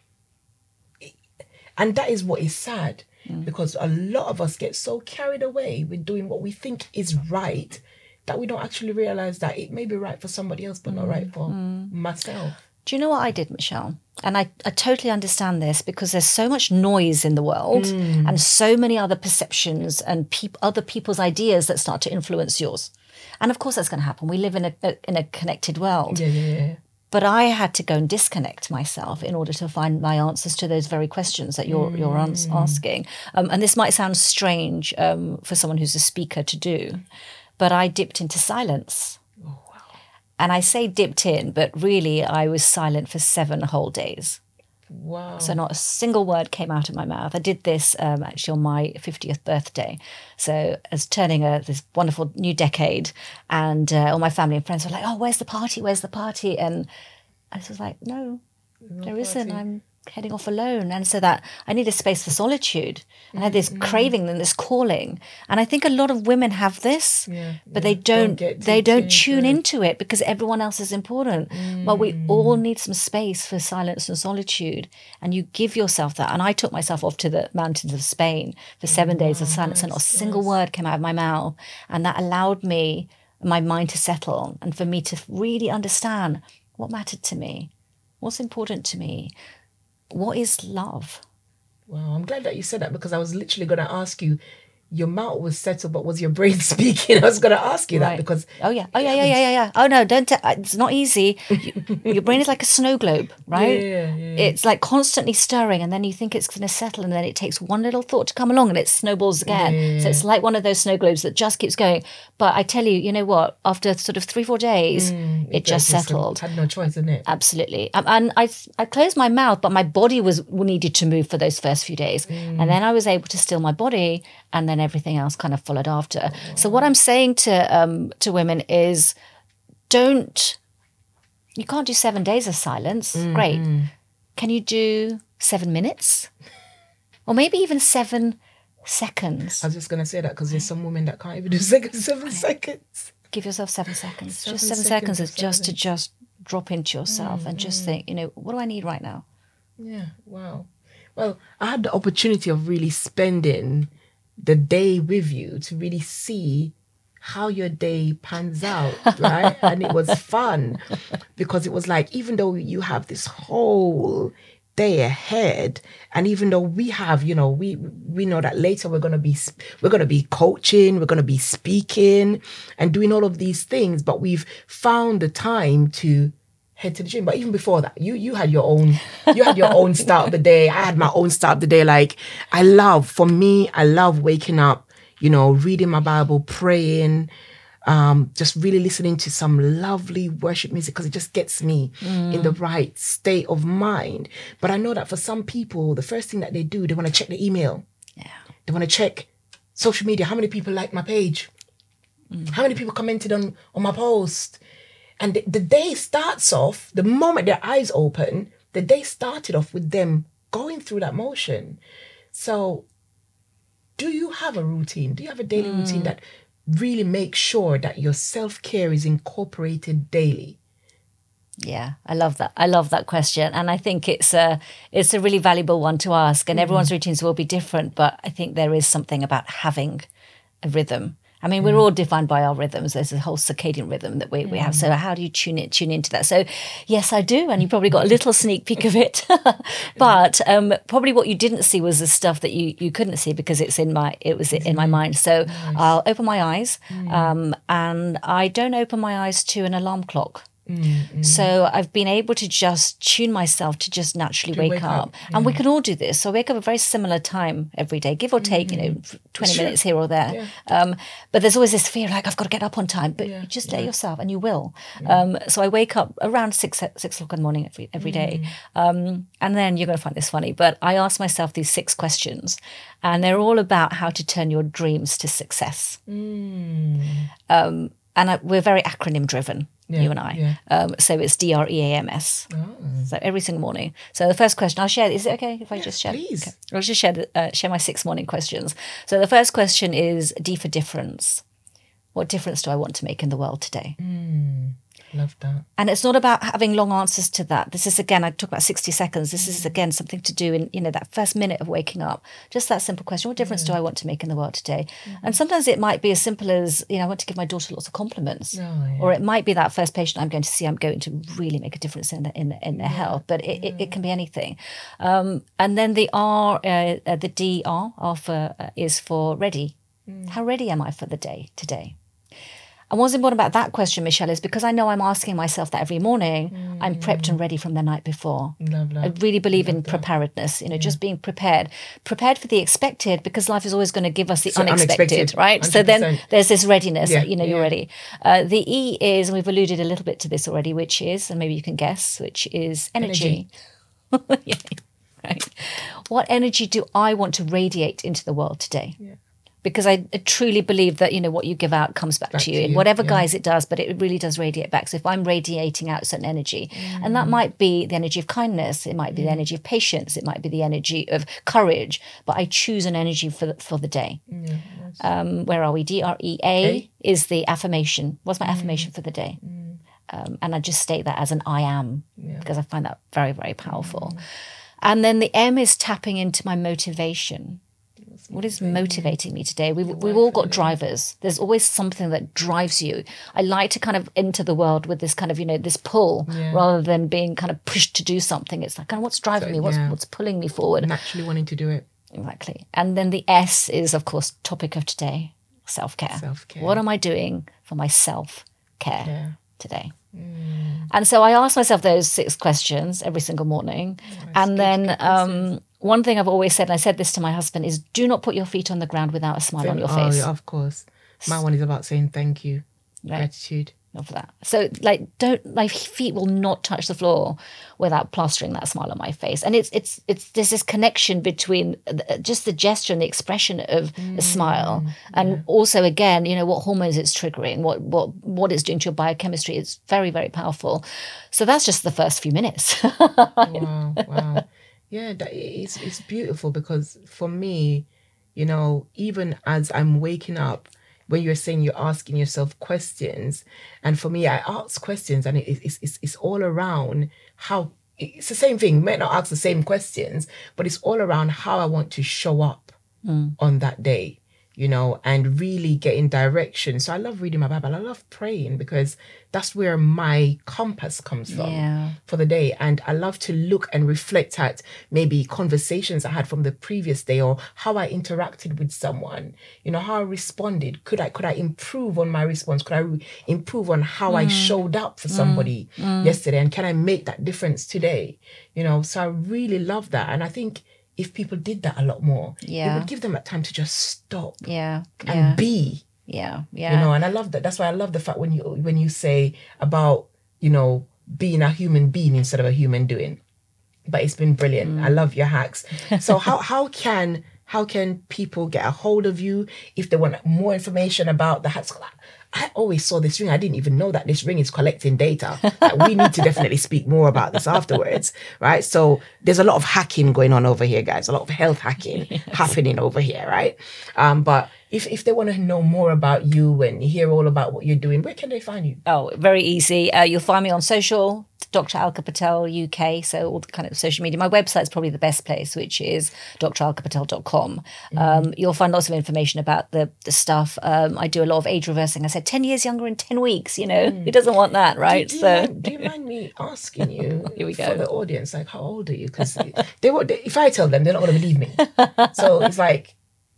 And that is what is sad. Mm. Because a lot of us get so carried away with doing what we think is right that we don't actually realize that it may be right for somebody else, but mm. not right for mm. myself. Do you know what I did, Michelle? And I, I totally understand this because there's so much noise in the world mm. and so many other perceptions and peop- other people's ideas that start to influence yours. And of course that's going to happen. We live in a, a in a connected world. Yeah, yeah, yeah. But I had to go and disconnect myself in order to find my answers to those very questions that you're, mm. you're ans- asking. Um, and this might sound strange um, for someone who's a speaker to do, but I dipped into silence. And I say dipped in, but really I was silent for seven whole days. Wow. So not a single word came out of my mouth. I did this um, actually on my fiftieth birthday. So as turning a, this wonderful new decade, and uh, all my family and friends were like, oh, where's the party? Where's the party? And I was like, no, no there party. isn't. I'm heading off alone. And so that I need a space for solitude. Mm-hmm. I had this craving and this calling. And I think a lot of women have this, yeah, but yeah. they don't, don't they don't tune it. into it because everyone else is important. Mm. But we all need some space for silence and solitude. And you give yourself that. And I took myself off to the mountains of Spain for seven wow, days of silence, nice, and not a single nice. word came out of my mouth. And that allowed me, my mind to settle and for me to really understand what mattered to me, what's important to me. What is love? Wow, I'm glad that you said that because I was literally going to ask you, your mouth was settled, but was your brain speaking? I was going to ask you right. that because... Oh, yeah. Oh, yeah, yeah, yeah, yeah, yeah. Oh, no, don't... T- it's not easy. You, your brain is like a snow globe, right? Yeah, yeah, yeah. It's like constantly stirring and then you think it's going to settle and then it takes one little thought to come along and it snowballs again. Yeah, yeah. So it's like one of those snow globes that just keeps going. But I tell you, you know what? After sort of three, four days, mm, it, it just settled. Had no choice, didn't it? Absolutely. Um, and I I closed my mouth, but my body was needed to move for those first few days. Mm. And then I was able to still my body and then everything else kind of followed after. Oh. So what I'm saying to um, to women is don't, you can't do seven days of silence. Mm-hmm. Great. Can you do seven minutes? Or maybe even seven seconds? I was just going to say that because there's some women that can't even do seven, seven seconds. Give yourself seven seconds. Seven just seven seconds, seconds is just seven. to just drop into yourself mm-hmm. and just think, you know, what do I need right now? Yeah, wow. Well, I had the opportunity of really spending the day with you to really see how your day pans out, right? And it was fun because it was like, even though you have this whole day ahead, and even though we have, you know, we we know that later we're gonna be we're gonna be coaching, we're gonna be speaking and doing all of these things, but we've found the time to head to the gym. But even before that, you you had your own you had your own start of the day. I had my own start of the day. Like I love, for me, I love waking up, you know, reading my Bible, praying, Um, just really listening to some lovely worship music because it just gets me mm. in the right state of mind. But I know that for some people, the first thing that they do, they want to check the email. Yeah. They want to check social media. How many people liked my page? Mm. How many people commented on, on my post? And the, the day starts off, the moment their eyes open, the day started off with them going through that motion. So do you have a routine? Do you have a daily mm. routine that really makes sure that your self-care is incorporated daily? Yeah, I love that. I love that question. And I think it's a, it's a really valuable one to ask. And mm. everyone's routines will be different, but I think there is something about having a rhythm. I mean, we're all defined by our rhythms. There's a whole circadian rhythm that we, we have. So how do you tune it, tune into that? So yes, I do. And you probably got a little sneak peek of it. But um, probably what you didn't see was the stuff that you, you couldn't see because it's in my, it was in my mind. So nice. I'll open my eyes um, and I don't open my eyes to an alarm clock. Mm-hmm. So I've been able to just tune myself to just naturally wake, wake up, up. Yeah. And we can all do this. So I wake up at a very similar time every day, give or take, mm-hmm. you know, twenty minutes here or there. Yeah. Um, but there's always this fear like I've got to get up on time, but yeah. you just let yeah. yourself and you will. Yeah. Um, so I wake up around six six o'clock in the morning every every day. Mm-hmm. Um, and then you're going to find this funny, but I ask myself these six questions, and they're all about how to turn your dreams to success. Mm. Um, and I, we're very acronym driven. Yeah, you and I. Yeah. Um, so it's D R E A M S. Oh. So every single morning. So the first question I'll share, is it okay if I yeah, just share? Please. Okay. I'll just share, the, uh, share my six morning questions. So the first question is D for difference. What difference do I want to make in the world today? Mm, love that. And it's not about having long answers to that. This is, again, I talk about sixty seconds. This mm. is, again, something to do in, you know, that first minute of waking up. Just that simple question. What difference yeah. do I want to make in the world today? Mm-hmm. And sometimes it might be as simple as, you know, I want to give my daughter lots of compliments. Oh, yeah. Or it might be that first patient I'm going to see, I'm going to really make a difference in, the, in, in their yeah. health. But it, yeah. it, it can be anything. Um, and then the R, uh, uh, the D R, R for, uh, is for ready. Mm. How ready am I for the day today? And what's important about that question, Michelle, is because I know I'm asking myself that every morning, mm. I'm prepped and ready from the night before. Love that. I really believe Love in that. preparedness, you know, yeah. just being prepared. Prepared for the expected, because life is always going to give us the so unexpected, unexpected, right? one hundred percent. So then there's this readiness, yeah. you know, you're yeah. ready. Uh, the E is, and we've alluded a little bit to this already, which is, and maybe you can guess, which is energy. energy. yeah. Right. What energy do I want to radiate into the world today? Yeah. Because I truly believe that, you know, what you give out comes back, back to you in whatever yeah. guise it does, but it really does radiate back. So if I'm radiating out certain energy, mm. and that might be the energy of kindness, it might be mm. the energy of patience, it might be the energy of courage, but I choose an energy for the, for the day. Yeah, nice. um, where are we? D R E A okay. is the affirmation. What's my mm. affirmation for the day? Mm. Um, and I just state that as an I am, yeah. because I find that very, very powerful. Mm. And then the M is tapping into my motivation. What is motivating me today? We've, we've all got drivers. There's always something that drives you. I like to kind of enter the world with this kind of, you know, this pull yeah. rather than being kind of pushed to do something. It's like, kind of what's driving so, me? What's, yeah. what's pulling me forward? Naturally wanting to do it. Exactly. And then the S is, of course, topic of today, self-care. Self-care. What am I doing for my self-care yeah. today? Mm. And so I ask myself those six questions every single morning. Oh, and then um, one thing I've always said, and I said this to my husband, is do not put your feet on the ground without a smile on your oh, face. Yeah, of course. My one is about saying thank you, right. gratitude. Love that. So, like, don't my feet will not touch the floor without plastering that smile on my face. And it's it's it's there's this connection between the, just the gesture and the expression of mm, the smile, and yeah. also again, you know, what hormones it's triggering, what what what it's doing to your biochemistry. It's very very powerful. So that's just the first few minutes. Wow, wow, yeah, that, it's it's beautiful because for me, you know, even as I'm waking up. When you're saying you're asking yourself questions, and for me, I ask questions, and it, it's, it's it's all around how it's the same thing. You might not ask the same questions, but it's all around how I want to show up mm. on that day, you know, and really getting direction. So I love reading my Bible. I love praying because that's where my compass comes from yeah. for the day. And I love to look and reflect at maybe conversations I had from the previous day or how I interacted with someone, you know, how I responded. Could I could I improve on my response? Could I re- improve on how mm. I showed up for somebody mm. yesterday? And can I make that difference today? You know, so I really love that. And I think if people did that a lot more, yeah. it would give them that time to just stop yeah. and yeah. be. Yeah, yeah. You know, and I love that. That's why I love the fact when you when you say about, you know, being a human being instead of a human doing. But it's been brilliant. Mm. I love your hacks. So how how can how can people get a hold of you if they want more information about the hacks? I always saw this ring. I didn't even know that this ring is collecting data. Like, we need to definitely speak more about this afterwards, right? So there's a lot of hacking going on over here, guys. A lot of health hacking yes. happening over here, right? Um, but if, if they want to know more about you and hear all about what you're doing, where can they find you? Oh, very easy. Uh, you'll find me on social, Doctor Alka Patel U K, so all the kind of social media. My website is probably the best place, which is d r alka patel dot com. Mm. Um, you'll find lots of information about the, the stuff. Um, I do a lot of age reversing. I said ten years younger in ten weeks, you know, mm. who doesn't want that, right? Do, do, so, you mind, do you mind me asking you Here we go. for the audience, like, how old are you? Because they, they, if I tell them, they're not going to believe me. So it's like...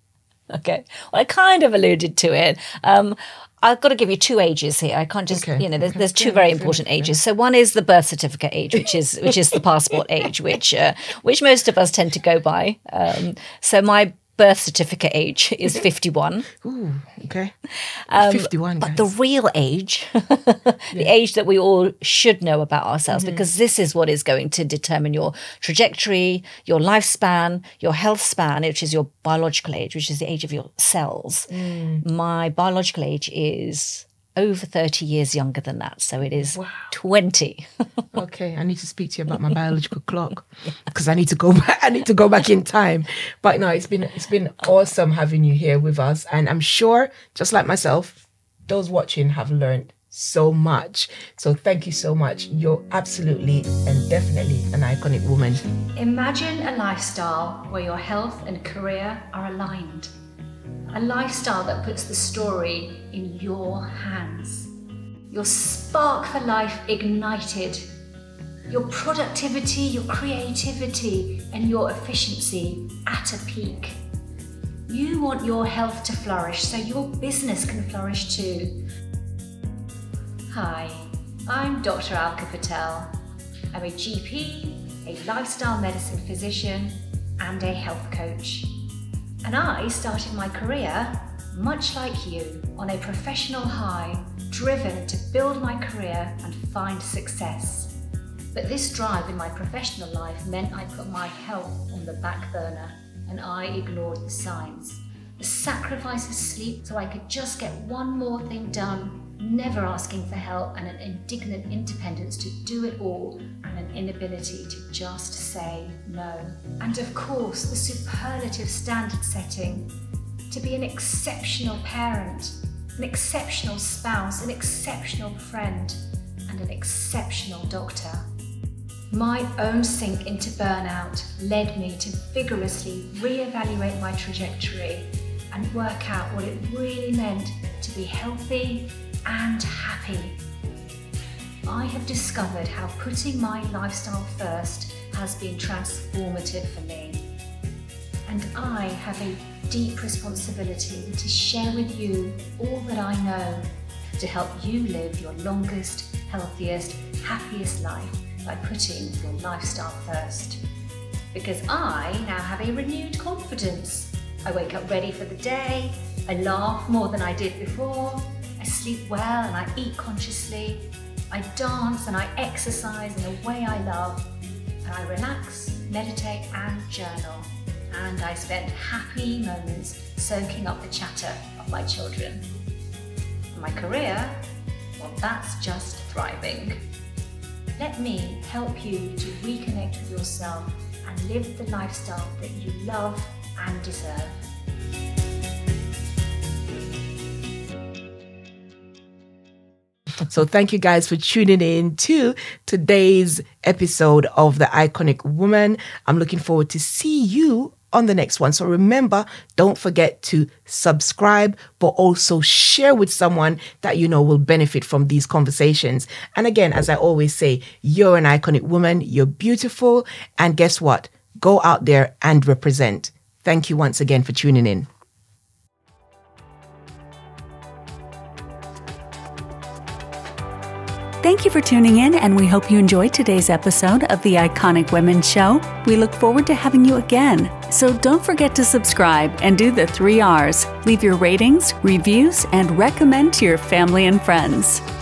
Okay. Well, I kind of alluded to it. Um, I've got to give you two ages here. I can't just, okay. you know, there's, okay. there's two yeah, very important yeah. ages. So one is the birth certificate age, which is which is the passport age, which uh, which most of us tend to go by. Um, so my birth certificate age is fifty-one. Ooh, okay. Um, fifty-one, but guys. the real age, the yeah. age that we all should know about ourselves, mm-hmm. because this is what is going to determine your trajectory, your lifespan, your health span, which is your biological age, which is the age of your cells. Mm. My biological age is over thirty years younger than that. So it is wow. twenty. Okay, I need to speak to you about my biological clock because I need to go back. I need to go back in time. But no, it's been it's been awesome having you here with us, and I'm sure, just like myself, those watching have learned so much. So thank you so much. You're absolutely and definitely an iconic woman. Imagine a lifestyle where your health and career are aligned. A lifestyle that puts the story in your hands. Your spark for life ignited. Your productivity, your creativity, and your efficiency at a peak. You want your health to flourish so your business can flourish too. Hi, I'm Doctor Alka Patel. I'm a G P, a lifestyle medicine physician, and a health coach. And I started my career, much like you, on a professional high, driven to build my career and find success. But this drive in my professional life meant I put my health on the back burner and I ignored the signs. The sacrifice of sleep so I could just get one more thing done, never asking for help, and an indignant independence to do it all, and an inability to just say no. And of course, the superlative standard setting, to be an exceptional parent, an exceptional spouse, an exceptional friend, and an exceptional doctor. My own sink into burnout led me to vigorously reevaluate my trajectory and work out what it really meant to be healthy and happy. I have discovered how putting my lifestyle first has been transformative for me. And I have a deep responsibility to share with you all that I know to help you live your longest, healthiest, happiest life by putting your lifestyle first. Because I now have a renewed confidence. I wake up ready for the day, I laugh more than I did before, I sleep well and I eat consciously, I dance and I exercise in a way I love, and I relax, meditate and journal, and I spend happy moments soaking up the chatter of my children. And my career, well, that's just thriving. Let me help you to reconnect with yourself and live the lifestyle that you love and deserve. So thank you guys for tuning in to today's episode of The Iconic Woman. I'm looking forward to see you on the next one. So remember, don't forget to subscribe, but also share with someone that you know will benefit from these conversations. And again, as I always say, you're an iconic woman, you're beautiful, and guess what? Go out there and represent. Thank you once again for tuning in. Thank you for tuning in, and we hope you enjoyed today's episode of the Iconic Women Show. We look forward to having you again. So don't forget to subscribe and do the three R's. Leave your ratings, reviews, and recommend to your family and friends.